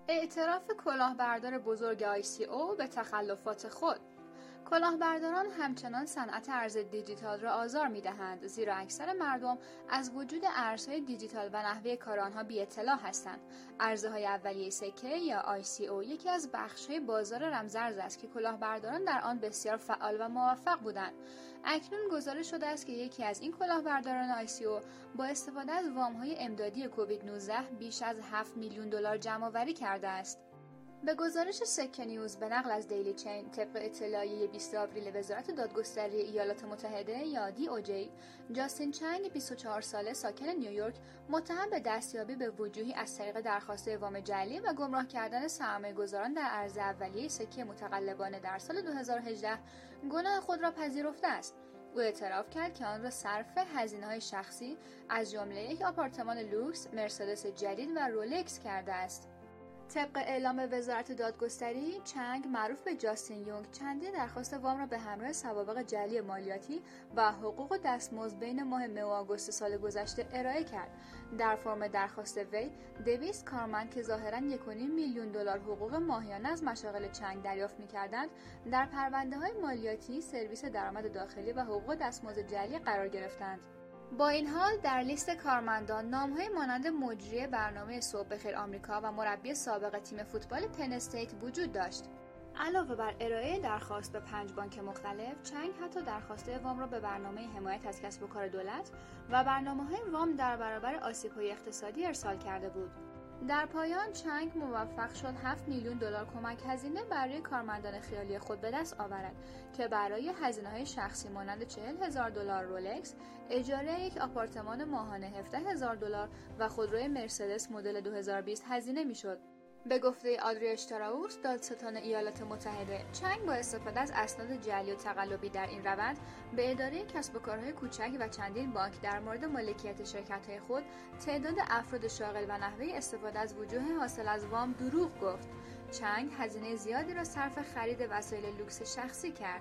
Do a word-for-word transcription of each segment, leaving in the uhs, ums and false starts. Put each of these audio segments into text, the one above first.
اعتراف کلاهبردار بزرگ آی سی او به تخلفات خود. کلاهبرداران همچنان صنعت ارز دیجیتال را آزار می‌دهند، زیرا اکثر مردم از وجود ارزهای دیجیتال و نحوه کار آنها بی اطلاع هستند. ارزهای اولیه سکه یا آی سی او یکی از بخش‌های بازار رمزارز است که کلاهبرداران در آن بسیار فعال و موفق بودند. اکنون گزارش شده است که یکی از این کلاهبرداران آی سی او با استفاده از وام‌های امدادی کووید نوزده بیش از هفت میلیون دلار جمع‌آوری کرده است. به گزارش سکه نیوز به نقل از دیلی چین، طبق اطلاعیه بیست آوریل وزارت دادگستری ایالات متحده یا دی او جی، جاستین چنگ بیست و چهار ساله ساکن نیویورک متهم به دستیابی به وجوهی از طریق درخواست وام جعلی و گمراه کردن سرمایه‌گذاران در ارز اولیه سکه متقلبانه در سال دو هزار و هجده گناه خود را پذیرفته است. او اعتراف کرد که آن را صرف هزینه‌های شخصی از جمله یک آپارتمان لوکس، مرسدس جدید و رولکس کرده است. طبق اعلام وزارت دادگستری، چنگ معروف به جاستین یونگ چندین درخواست وام را به همراه سوابق جعلی مالیاتی و حقوق و دستمزد بین ماه مه و آگوست سال گذشته ارائه کرد. در فرم درخواست وی، دویست کارمند که ظاهراً یک و نیم میلیون دلار حقوق ماهیانه از مشاغل چنگ دریافت می‌کردند، در پرونده‌های مالیاتی، سرویس درآمد داخلی و حقوق دستمزد جعلی قرار گرفتند. با این حال در لیست کارمندان نام‌های مانند مجری برنامه صبح بخیر آمریکا و مربی سابق تیم فوتبال پن استیت وجود داشت. علاوه بر ارائه درخواست به پنج بانک مختلف، چنگ حتی درخواست وام را به برنامه حمایت از کسب و کار دولت و برنامه‌های وام در برابر آسیب‌های اقتصادی ارسال کرده بود. در پایان چنگ موفق شد هفت میلیون دلار کمک هزینه برای کارمندان خیالی خود به دست آورد که برای هزینه‌های شخصی مانند چهل هزار دلار رولکس، اجاره یک آپارتمان ماهانه هفده هزار دلار و خودروی مرسدس مدل دو هزار و بیست هزینه می‌شد. به گفته آدری اشتراوس، دادستان ایالات متحده، چنگ با استفاده از اسناد جعلی و تقلبی در این روند به اداره کسب و کارهای کوچک و چندین بانک در مورد مالکیت شرکت‌های خود، تعداد افراد شاغل و نحوه استفاده از وجوه حاصل از وام دروغ گفت. چنگ هزینه زیادی را صرف خرید وسایل لوکس شخصی کرد.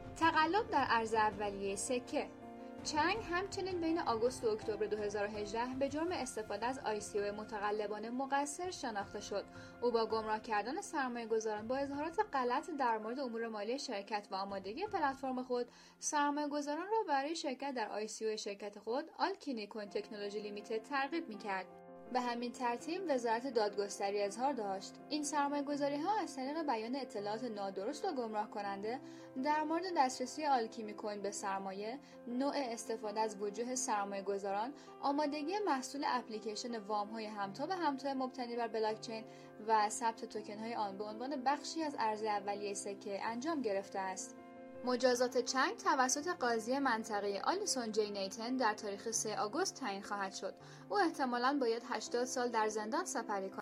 تقلب در ارز اولیه سکه. چنگ همچنین بین آگوست و اکتبر دو هزار و هجده به جرم استفاده از آی سی او متقلبانه مقصر شناخته شد. او با گمراه کردن سرمایه‌گذاران با اظهارات غلط در مورد امور مالی شرکت و آمادگی پلتفرم خود، سرمایه‌گذاران را برای شرکت در آی سی او شرکت خود، آلکینی کوین تکنولوژی لیمیتد، ترغیب می‌کرد. به همین ترتیب وزارت دادگستری اظهار داشت این سرمایه‌گذاری‌ها از طریق بیان اطلاعات نادرست و گمراه کننده در مورد دسترسی آلکیمی کوین به سرمایه، نوع استفاده از وجوه سرمایه‌گذاران، آمادگی محصول اپلیکیشن وام‌های همتا به همتا مبتنی بر بلاکچین و ثبت توکن‌های آن به عنوان بخشی از ارز اولیه سکه انجام گرفته است. مجازات چنگ توسط قاضی منطقه آلیسون جی نیتن در تاریخ سوم آگوست تعیین خواهد شد. او احتمالاً باید هشتاد سال در زندان سپری کند.